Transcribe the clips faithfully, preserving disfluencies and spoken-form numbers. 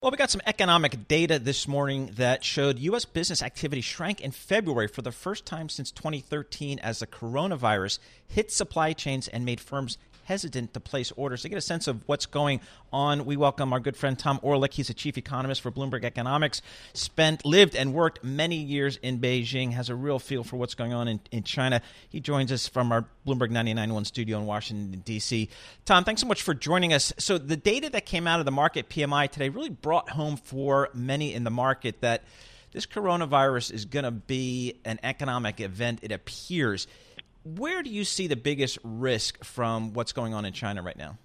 Well, we got some economic data this morning that showed U S business activity shrank in February for the first time since twenty thirteen as the coronavirus hit supply chains and made firms hesitant to place orders. To get a sense of what's going on, we welcome our good friend Tom Orlik. He's a chief economist for Bloomberg Economics, spent, lived, and worked many years in Beijing, has a real feel for what's going on in, in China. He joins us from our Bloomberg ninety-nine point one studio in Washington, D C. Tom, thanks so much for joining us. So the data that came out of the market P M I today really brought home for many in the market that this coronavirus is going to be an economic event, it appears. Where do you see the biggest risk from what's going on in China right now?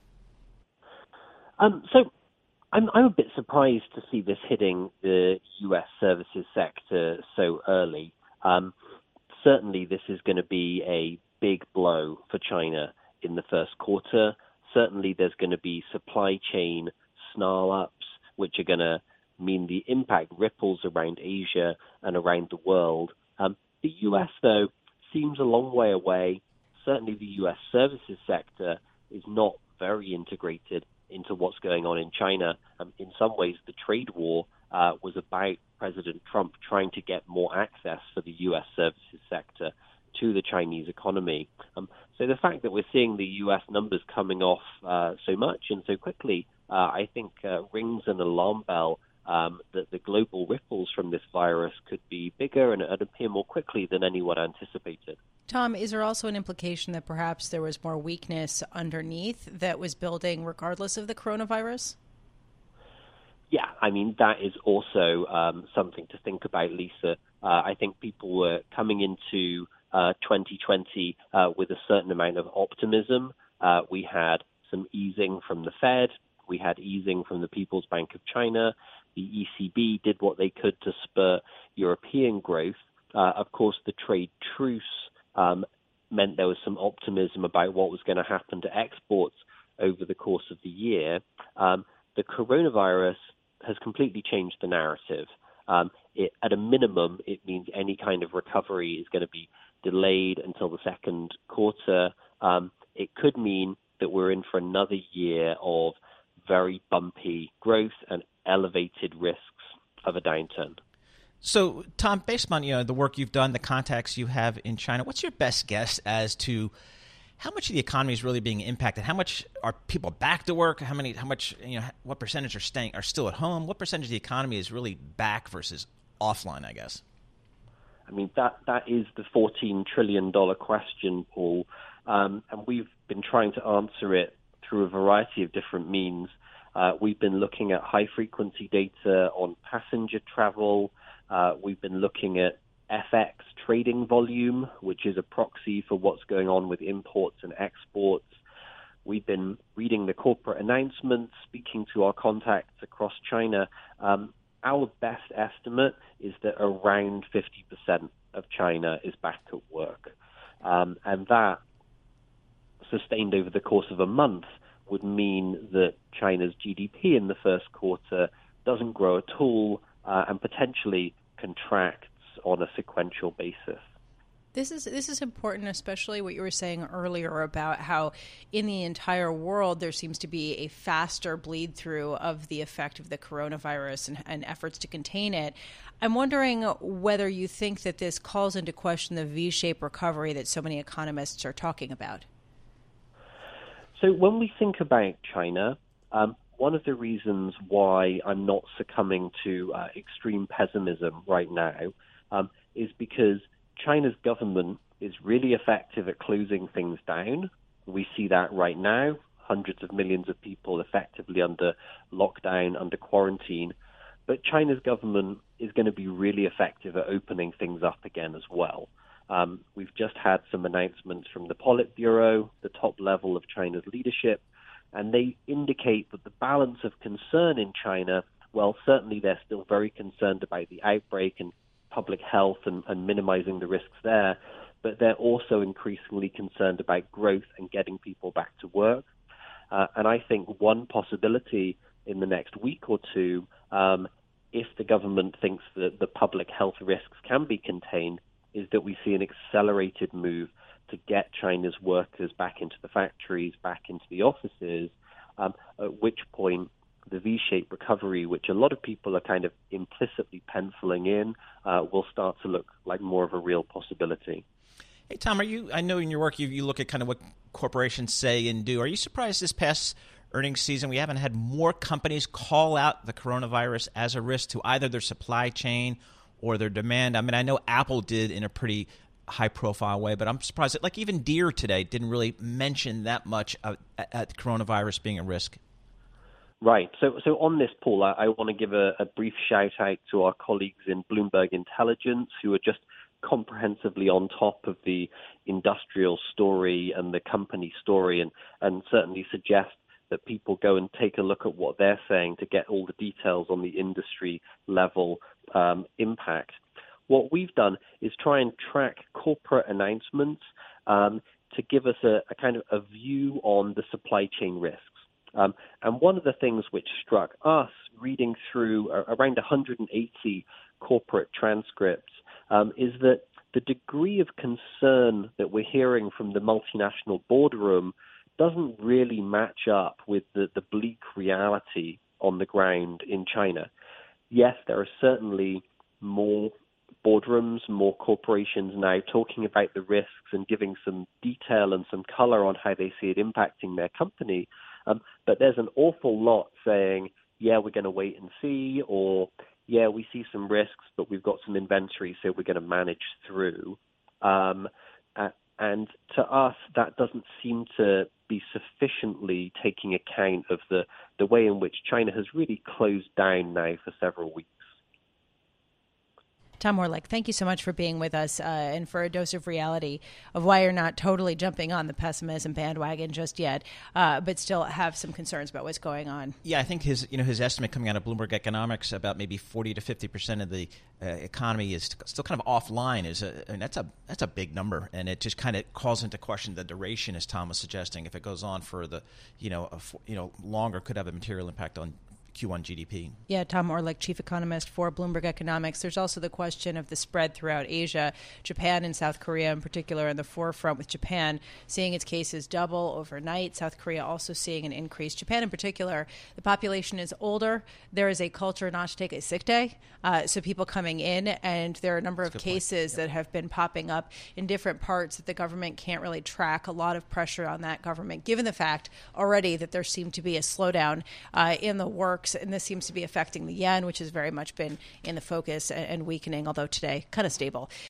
Um, so I'm, I'm a bit surprised to see this hitting the U S services sector so early. Um, certainly, this is going to be a big blow for China in the first quarter. Certainly, there's going to be supply chain snarl-ups, which are going to mean the impact ripples around Asia and around the world. Um, the U S, though, seems a long way away. Certainly the U S services sector is not very integrated into what's going on in China. Um, in some ways, the trade war uh, was about President Trump trying to get more access for the U S services sector to the Chinese economy. Um, so the fact that we're seeing the U S numbers coming off uh, so much and so quickly, uh, I think uh, rings an alarm bell Um, that the global ripples from this virus could be bigger and, and appear more quickly than anyone anticipated. Tom, is there also an implication that perhaps there was more weakness underneath that was building regardless of the coronavirus? Yeah, I mean, that is also um, something to think about, Lisa. Uh, I think people were coming into uh, twenty twenty uh, with a certain amount of optimism. Uh, we had some easing from the Fed. We had easing from the People's Bank of China. The E C B did what they could to spur European growth. Uh, of course, the trade truce um, meant there was some optimism about what was going to happen to exports over the course of the year. Um, the coronavirus has completely changed the narrative. Um, it, at a minimum, it means any kind of recovery is going to be delayed until the second quarter. Um, it could mean that we're in for another year of very bumpy growth and elevated risks of a downturn. So, Tom, based on you know the work you've done, the contacts you have in China, what's your best guess as to how much of the economy is really being impacted? How much are people back to work? How many? How much? You know, what percentage are staying are still at home? What percentage of the economy is really back versus offline? I guess. I mean that that is the fourteen trillion dollars question, Paul, um, and we've been trying to answer it through a variety of different means. Uh, we've been looking at high-frequency data on passenger travel. Uh, we've been looking at F X trading volume, which is a proxy for what's going on with imports and exports. We've been reading the corporate announcements, speaking to our contacts across China. Um, our best estimate is that around fifty percent of China is back at work. Um, and that, sustained over the course of a month, would mean that China's G D P in the first quarter doesn't grow at all uh, and potentially contracts on a sequential basis. This is this is important, especially what you were saying earlier about how in the entire world there seems to be a faster bleed through of the effect of the coronavirus and, and efforts to contain it. I'm wondering whether you think that this calls into question the V-shaped recovery that so many economists are talking about. So when we think about China, um, one of the reasons why I'm not succumbing to uh, extreme pessimism right now um, is because China's government is really effective at closing things down. We see that right now, hundreds of millions of people effectively under lockdown, under quarantine. But China's government is going to be really effective at opening things up again as well. Um, we've just had some announcements from the Politburo, the top level of China's leadership, and they indicate that the balance of concern in China, well, certainly they're still very concerned about the outbreak and public health and, and minimizing the risks there, but they're also increasingly concerned about growth and getting people back to work. Uh, and I think one possibility in the next week or two, um, if the government thinks that the public health risks can be contained, is that we see an accelerated move to get China's workers back into the factories, back into the offices, um, at which point the V-shaped recovery, which a lot of people are kind of implicitly penciling in, uh, will start to look like more of a real possibility. Hey, Tom, are you? I know in your work you, you look at kind of what corporations say and do. Are you surprised this past earnings season we haven't had more companies call out the coronavirus as a risk to either their supply chain or their demand? I mean, I know Apple did in a pretty high-profile way, but I'm surprised that, like, even Deere today didn't really mention that much of, at coronavirus being a risk. Right. So, so on this, Paul, I, I want to give a, a brief shout-out to our colleagues in Bloomberg Intelligence who are just comprehensively on top of the industrial story and the company story, and, and certainly suggest that people go and take a look at what they're saying to get all the details on the industry level um, impact. What we've done is try and track corporate announcements um, to give us a, a kind of a view on the supply chain risks. Um, and one of the things which struck us reading through uh, around one hundred eighty corporate transcripts um, is that the degree of concern that we're hearing from the multinational boardroom doesn't really match up with the, the bleak reality on the ground in China. Yes, there are certainly more boardrooms, more corporations now talking about the risks and giving some detail and some color on how they see it impacting their company. Um, but there's an awful lot saying, yeah, we're going to wait and see, or yeah, we see some risks, but we've got some inventory, so we're going to manage through. Um, uh, and to us, that doesn't seem to be sufficiently taking account of the, the way in which China has really closed down now for several weeks. Tom Orlik, thank you so much for being with us uh, and for a dose of reality of why you're not totally jumping on the pessimism bandwagon just yet, uh, but still have some concerns about what's going on. Yeah, I think his you know his estimate coming out of Bloomberg Economics about maybe forty to fifty percent of the uh, economy is still kind of offline. Is a, and that's a that's a big number, and it just kind of calls into question the duration, as Tom was suggesting. If it goes on for the you know a, you know longer, could have a material impact on Q one G D P. Yeah, Tom Orlik, chief economist for Bloomberg Economics. There's also the question of the spread throughout Asia. Japan and South Korea in particular in the forefront, with Japan seeing its cases double overnight. South Korea also seeing an increase. Japan in particular, the population is older. There is a culture not to take a sick day. Uh, so people coming in, and there are a number That's of cases yep. that have been popping up in different parts that the government can't really track. A lot of pressure on that government, given the fact already that there seemed to be a slowdown uh, in the works. And this seems to be affecting the yen, which has very much been in the focus and weakening, although today kind of stable.